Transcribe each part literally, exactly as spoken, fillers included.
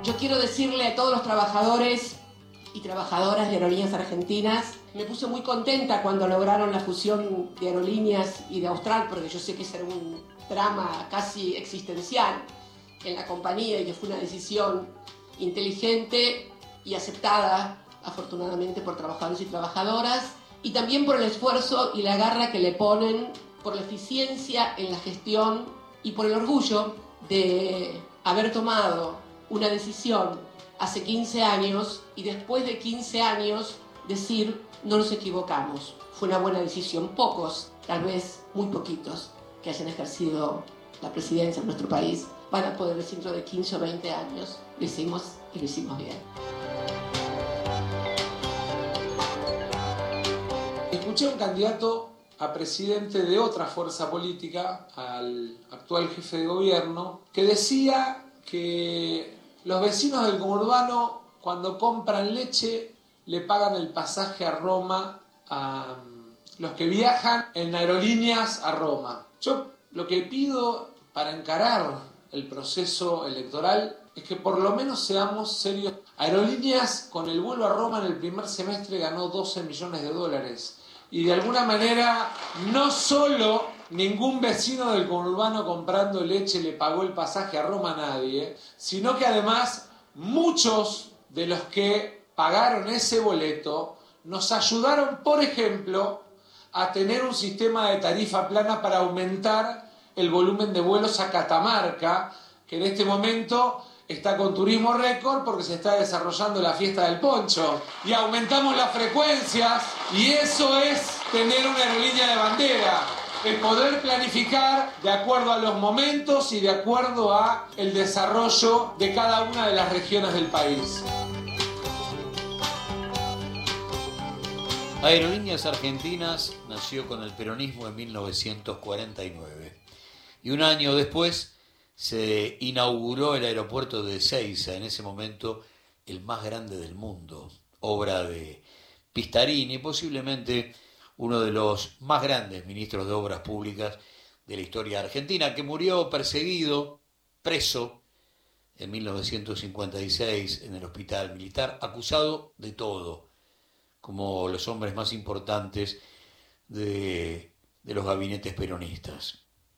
Yo quiero decirle a todos los trabajadores y trabajadoras de Aerolíneas Argentinas, me puse muy contenta cuando lograron la fusión de Aerolíneas y de Austral, porque yo sé que ese era un drama casi existencial en la compañía y que fue una decisión inteligente y aceptada, afortunadamente, por trabajadores y trabajadoras, y también por el esfuerzo y la garra que le ponen, por la eficiencia en la gestión y por el orgullo de haber tomado una decisión hace quince años y después de quince años decir no nos equivocamos. Fue una buena decisión. Pocos, tal vez muy poquitos, que hayan ejercido la presidencia en nuestro país van a poder decir dentro de quince o veinte años lo hicimos y lo hicimos bien. Escuché a un candidato a presidente de otra fuerza política, al actual jefe de gobierno, que decía que los vecinos del conurbano, cuando compran leche, le pagan el pasaje a Roma a los que viajan en aerolíneas a Roma. Yo lo que pido para encarar el proceso electoral es que por lo menos seamos serios. Aerolíneas, con el vuelo a Roma en el primer semestre, ganó doce millones de dólares. Y de alguna manera, no solo ningún vecino del conurbano comprando leche le pagó el pasaje a Roma a nadie, sino que además muchos de los que pagaron ese boleto nos ayudaron, por ejemplo, a tener un sistema de tarifa plana para aumentar el volumen de vuelos a Catamarca, que en este momento está con turismo récord porque se está desarrollando la fiesta del poncho. Y aumentamos las frecuencias, y eso es tener una aerolínea de bandera. El poder planificar de acuerdo a los momentos y de acuerdo a el desarrollo de cada una de las regiones del país. Aerolíneas Argentinas nació con el peronismo en mil novecientos cuarenta y nueve y un año después se inauguró el aeropuerto de Ezeiza, en ese momento el más grande del mundo, obra de Pistarini, posiblemente uno de los más grandes ministros de Obras Públicas de la historia argentina, que murió perseguido, preso, en mil novecientos cincuenta y seis en el hospital militar, acusado de todo, como los hombres más importantes de, de los gabinetes peronistas.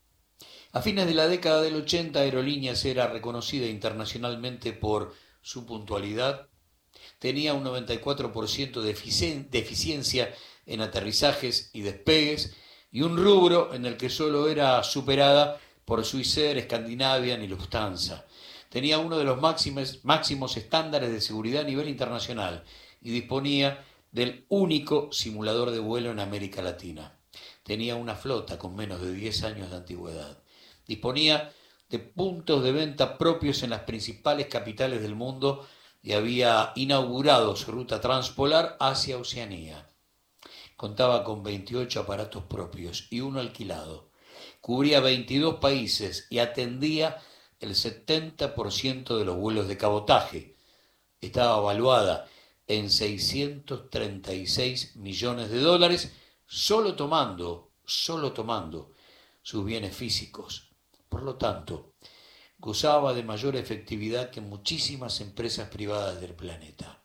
A fines de la década del ochenta, Aerolíneas era reconocida internacionalmente por su puntualidad, tenía un noventa y cuatro por ciento de eficiencia en aterrizajes y despegues, y un rubro en el que solo era superada por Swissair, Scandinavian y Lufthansa. Tenía uno de los máximos, máximos estándares de seguridad a nivel internacional y disponía del único simulador de vuelo en América Latina. Tenía una flota con menos de diez años de antigüedad. Disponía de puntos de venta propios en las principales capitales del mundo y había inaugurado su ruta transpolar hacia Oceanía. Contaba con veintiocho aparatos propios y uno alquilado. Cubría veintidós países y atendía el setenta por ciento de los vuelos de cabotaje. Estaba evaluada en seiscientos treinta y seis millones de dólares, solo tomando, solo tomando sus bienes físicos. Por lo tanto, gozaba de mayor efectividad que muchísimas empresas privadas del planeta.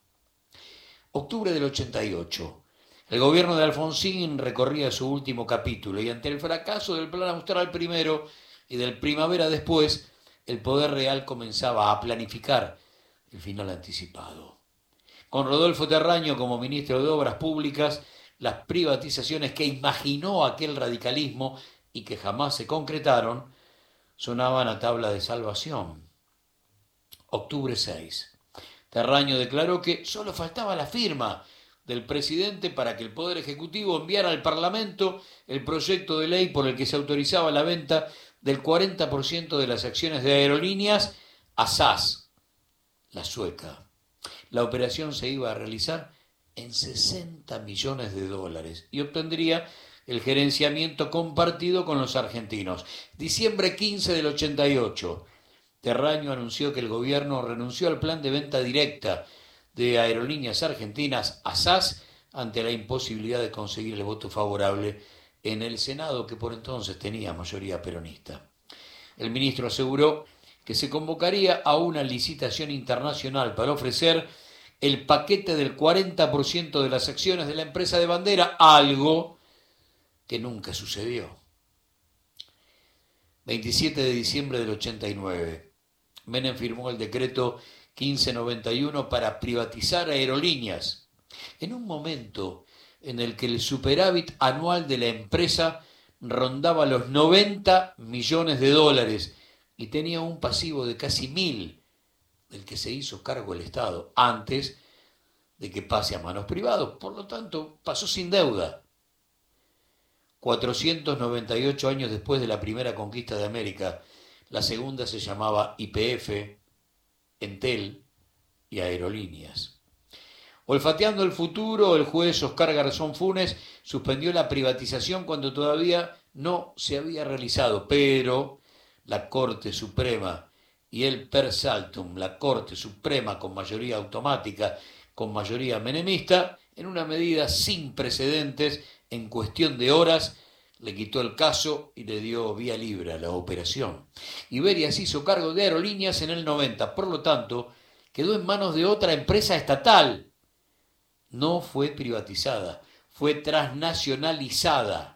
Octubre del ochenta y ocho. El gobierno de Alfonsín recorría su último capítulo y ante el fracaso del Plan Austral primero y del Primavera después, el poder real comenzaba a planificar el final anticipado. Con Rodolfo Terraño como ministro de Obras Públicas, las privatizaciones que imaginó aquel radicalismo y que jamás se concretaron sonaban a tabla de salvación. Octubre seis. Terraño declaró que solo faltaba la firma del presidente para que el Poder Ejecutivo enviara al Parlamento el proyecto de ley por el que se autorizaba la venta del cuarenta por ciento de las acciones de Aerolíneas a S A S, la sueca. La operación se iba a realizar en sesenta millones de dólares y obtendría el gerenciamiento compartido con los argentinos. Diciembre quince del ochenta y ocho. Terraño anunció que el gobierno renunció al plan de venta directa de Aerolíneas Argentinas a S A S ante la imposibilidad de conseguir el voto favorable en el Senado, que por entonces tenía mayoría peronista. El ministro aseguró que que se convocaría a una licitación internacional para ofrecer el paquete del cuarenta por ciento de las acciones de la empresa de bandera, algo que nunca sucedió. veintisiete de diciembre del ochenta y nueve, Menem firmó el decreto quince noventa y uno para privatizar aerolíneas, en un momento en el que el superávit anual de la empresa rondaba los noventa millones de dólares y tenía un pasivo de casi mil, del que se hizo cargo el Estado antes de que pase a manos privadas. Por lo tanto, pasó sin deuda. cuatrocientos noventa y ocho años después de la primera conquista de América, la segunda se llamaba Y P F, Entel y Aerolíneas. Olfateando el futuro, el juez Oscar Garzón Funes suspendió la privatización cuando todavía no se había realizado, pero la Corte Suprema y el Per Saltum, la Corte Suprema con mayoría automática, con mayoría menemista, en una medida sin precedentes, en cuestión de horas, le quitó el caso y le dio vía libre a la operación. Iberia se hizo cargo de Aerolíneas en el noventa, por lo tanto, quedó en manos de otra empresa estatal. No fue privatizada, fue transnacionalizada.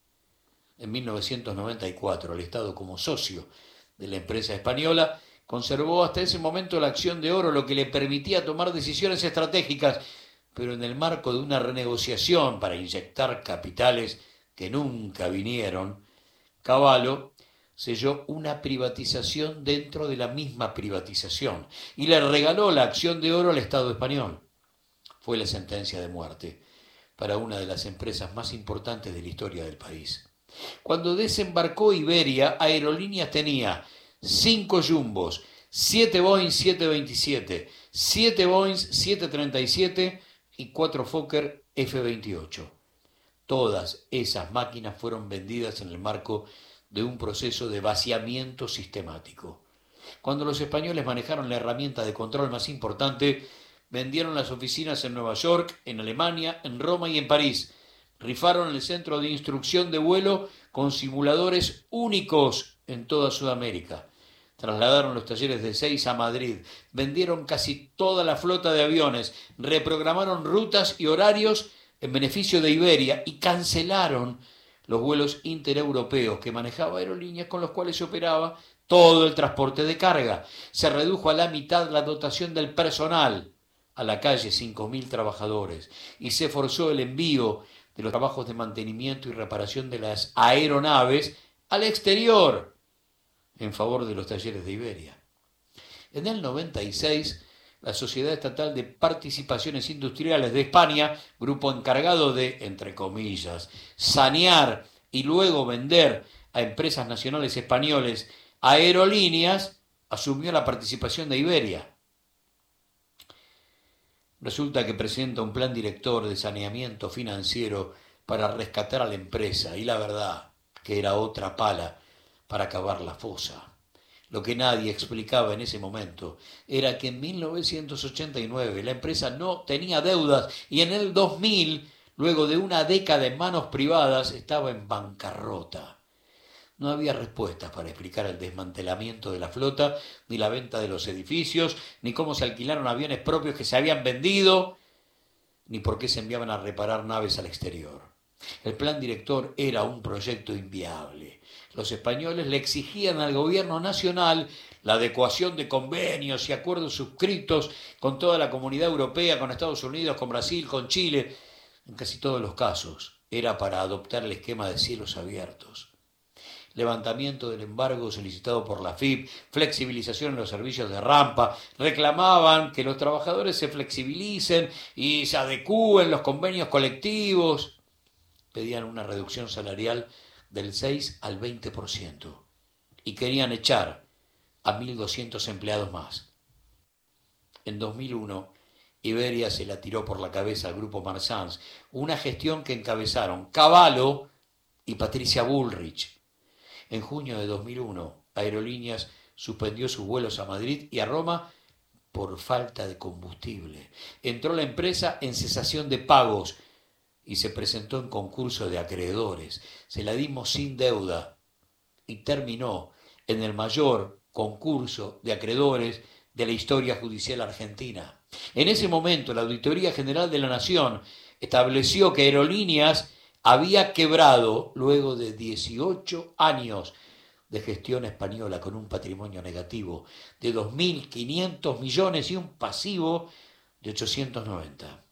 En mil novecientos noventa y cuatro, el Estado, como socio de la empresa española, conservó hasta ese momento la acción de Oro, lo que le permitía tomar decisiones estratégicas, pero en el marco de una renegociación para inyectar capitales que nunca vinieron, Cavallo selló una privatización dentro de la misma privatización y le regaló la acción de Oro al Estado español. Fue la sentencia de muerte para una de las empresas más importantes de la historia del país. Cuando desembarcó Iberia, Aerolíneas tenía cinco Jumbos, siete Boeing siete veintisiete, siete Boeing siete treinta y siete y cuatro Fokker F veintiocho. Todas esas máquinas fueron vendidas en el marco de un proceso de vaciamiento sistemático. Cuando los españoles manejaron la herramienta de control más importante, vendieron las oficinas en Nueva York, en Alemania, en Roma y en París. Rifaron el centro de instrucción de vuelo con simuladores únicos en toda Sudamérica. Trasladaron los talleres de Ezeiza a Madrid, vendieron casi toda la flota de aviones, reprogramaron rutas y horarios en beneficio de Iberia y cancelaron los vuelos intereuropeos que manejaba Aerolíneas, con los cuales se operaba todo el transporte de carga. Se redujo a la mitad la dotación del personal, a la calle cinco mil trabajadores, y se forzó el envío de los trabajos de mantenimiento y reparación de las aeronaves al exterior en favor de los talleres de Iberia. En el noventa y seis, la Sociedad Estatal de Participaciones Industriales de España, grupo encargado de, entre comillas, sanear y luego vender a empresas nacionales españoles aerolíneas, asumió la participación de Iberia. Resulta que presenta un plan director de saneamiento financiero para rescatar a la empresa, y la verdad que era otra pala para cavar la fosa. Lo que nadie explicaba en ese momento era que en mil novecientos ochenta y nueve la empresa no tenía deudas y en el dos mil, luego de una década en manos privadas, estaba en bancarrota. No había respuestas para explicar el desmantelamiento de la flota, ni la venta de los edificios, ni cómo se alquilaron aviones propios que se habían vendido, ni por qué se enviaban a reparar naves al exterior. El plan director era un proyecto inviable. Los españoles le exigían al gobierno nacional la adecuación de convenios y acuerdos suscritos con toda la comunidad europea, con Estados Unidos, con Brasil, con Chile. En casi todos los casos era para adoptar el esquema de cielos abiertos. Levantamiento del embargo solicitado por la F I P, flexibilización en los servicios de rampa, reclamaban que los trabajadores se flexibilicen y se adecúen los convenios colectivos, pedían una reducción salarial del seis al veinte por ciento y querían echar a mil doscientos empleados más. En dos mil uno, Iberia se la tiró por la cabeza al grupo Marsans, una gestión que encabezaron Cavallo y Patricia Bullrich. En junio de dos mil uno, Aerolíneas suspendió sus vuelos a Madrid y a Roma por falta de combustible. Entró la empresa en cesación de pagos y se presentó en concurso de acreedores. Se la dimos sin deuda y terminó en el mayor concurso de acreedores de la historia judicial argentina. En ese momento, la Auditoría General de la Nación estableció que Aerolíneas había quebrado luego de dieciocho años de gestión española con un patrimonio negativo de dos mil quinientos millones y un pasivo de ochocientos noventa.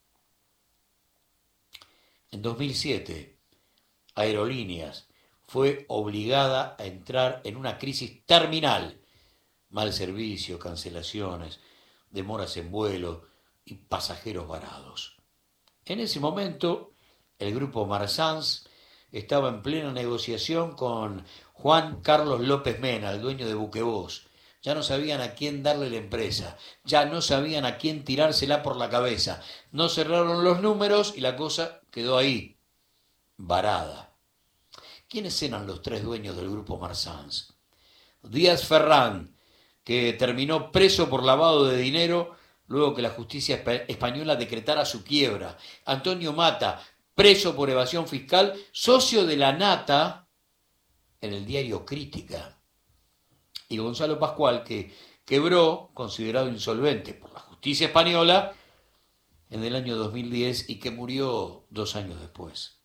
En dos mil siete, Aerolíneas fue obligada a entrar en una crisis terminal. Mal servicio, cancelaciones, demoras en vuelo y pasajeros varados. En ese momento, el grupo Marsans estaba en plena negociación con Juan Carlos López Mena, el dueño de Buquebus. Ya no sabían a quién darle la empresa, ya no sabían a quién tirársela por la cabeza. No cerraron los números y la cosa quedó ahí, varada. ¿Quiénes eran los tres dueños del grupo Marsans? Díaz Ferrán, que terminó preso por lavado de dinero luego que la justicia española decretara su quiebra. Antonio Mata, preso por evasión fiscal, socio de la Nata en el diario Crítica. Y Gonzalo Pascual, que quebró, considerado insolvente por la justicia española, en el año dos mil diez y que murió dos años después.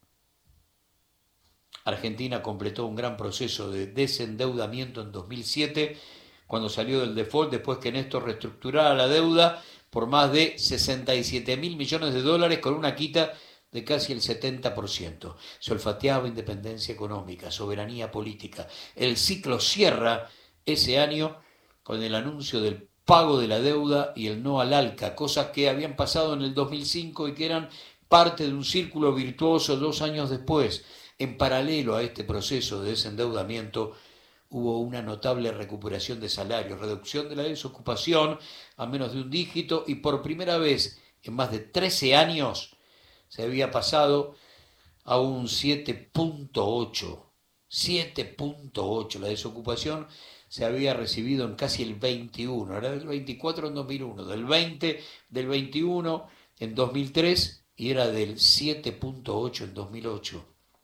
Argentina completó un gran proceso de desendeudamiento en dos mil siete, cuando salió del default después que Néstor reestructurara la deuda por más de sesenta y siete mil millones de dólares con una quita de casi el setenta por ciento. Se olfateaba independencia económica, soberanía política. El ciclo cierra ese año con el anuncio del pago de la deuda y el no al ALCA, cosas que habían pasado en el dos mil cinco y que eran parte de un círculo virtuoso dos años después. En paralelo a este proceso de desendeudamiento, hubo una notable recuperación de salarios, reducción de la desocupación a menos de un dígito y por primera vez en más de trece años se había pasado a un siete punto ocho. siete punto ocho. La desocupación se había recibido en casi el veintiuno. Era del veinticuatro en dos mil uno, del veinte, del veintiuno en dos mil tres y era del siete punto ocho en dos mil ocho.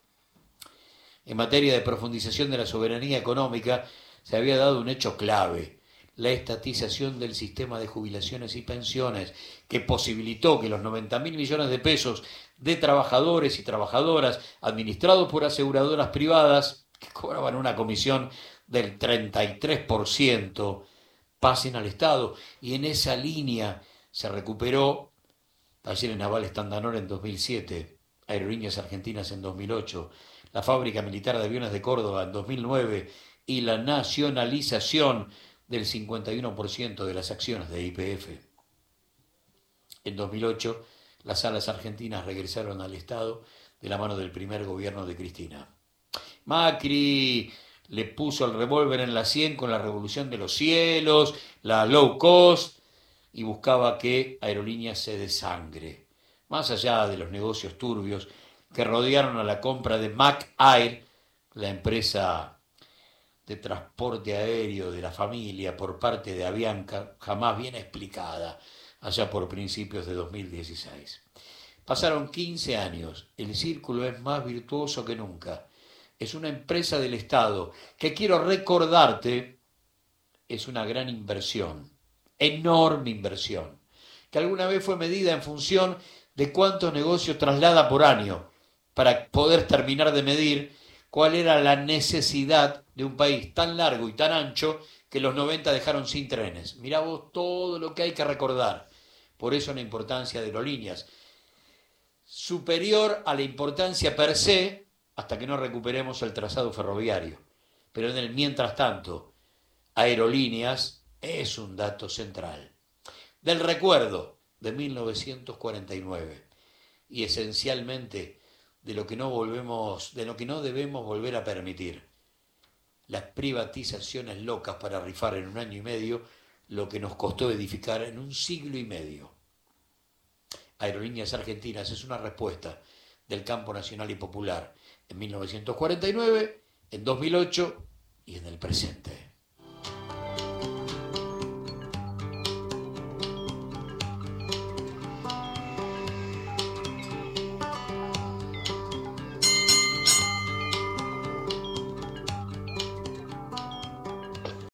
En materia de profundización de la soberanía económica, se había dado un hecho clave: la estatización del sistema de jubilaciones y pensiones, que posibilitó que los noventa mil millones de pesos de trabajadores y trabajadoras administrados por aseguradoras privadas, que cobraban una comisión del treinta y tres por ciento, pasen al Estado. Y en esa línea se recuperó Talleres Navales Tandanor en dos mil siete, Aerolíneas Argentinas en dos mil ocho, la Fábrica Militar de Aviones de Córdoba en dos mil nueve y la nacionalización del cincuenta y uno por ciento de las acciones de Y P F. En dos mil ocho, las alas argentinas regresaron al Estado de la mano del primer gobierno de Cristina. Macri le puso el revólver en la sien con la revolución de los cielos, la low cost, y buscaba que Aerolíneas se desangre. Más allá de los negocios turbios que rodearon a la compra de Mac Air, la empresa de transporte aéreo de la familia por parte de Avianca, jamás bien explicada, allá por principios de dos mil dieciséis. Pasaron quince años, el círculo es más virtuoso que nunca. Es una empresa del Estado que, quiero recordarte, es una gran inversión, enorme inversión, que alguna vez fue medida en función de cuántos negocios traslada por año, para poder terminar de medir cuál era la necesidad de un país tan largo y tan ancho que los noventa dejaron sin trenes. Mirá vos todo lo que hay que recordar. Por eso la importancia de Aerolíneas, superior a la importancia per se, hasta que no recuperemos el trazado ferroviario. Pero en el mientras tanto, Aerolíneas es un dato central del recuerdo de mil novecientos cuarenta y nueve y esencialmente de lo que no volvemos, de lo que no debemos volver a permitir: las privatizaciones locas para rifar en un año y medio lo que nos costó edificar en un siglo y medio. Aerolíneas Argentinas es una respuesta del campo nacional y popular en mil novecientos cuarenta y nueve, en dos mil ocho y en el presente.